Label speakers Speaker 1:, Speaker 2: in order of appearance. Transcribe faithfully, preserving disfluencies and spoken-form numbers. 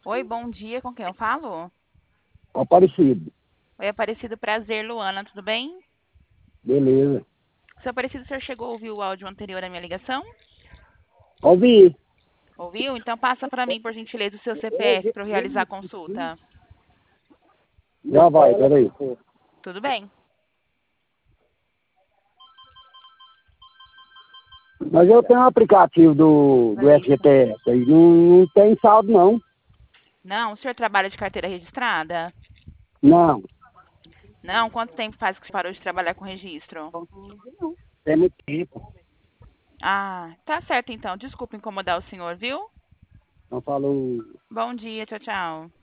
Speaker 1: Oi, bom dia, com quem eu falo?
Speaker 2: Aparecido.
Speaker 1: Oi, Aparecido, prazer, Luana, tudo bem?
Speaker 2: Beleza.
Speaker 1: Seu Aparecido, o senhor chegou a ouvir o áudio anterior à minha ligação?
Speaker 2: Ouvi.
Speaker 1: Ouviu? Então passa para mim, por gentileza, o seu C P F para eu realizar a consulta.
Speaker 2: Já vai, peraí.
Speaker 1: Tudo bem.
Speaker 2: Mas eu tenho um aplicativo do, do F G T S aí. Não, não tem saldo, não.
Speaker 1: Não, o senhor trabalha de carteira registrada?
Speaker 2: Não.
Speaker 1: Não, quanto tempo faz que você parou de trabalhar com registro?
Speaker 2: Tem muito tempo.
Speaker 1: Ah, tá certo então. Desculpa incomodar o senhor, viu?
Speaker 2: Não falou.
Speaker 1: Bom dia, tchau, tchau.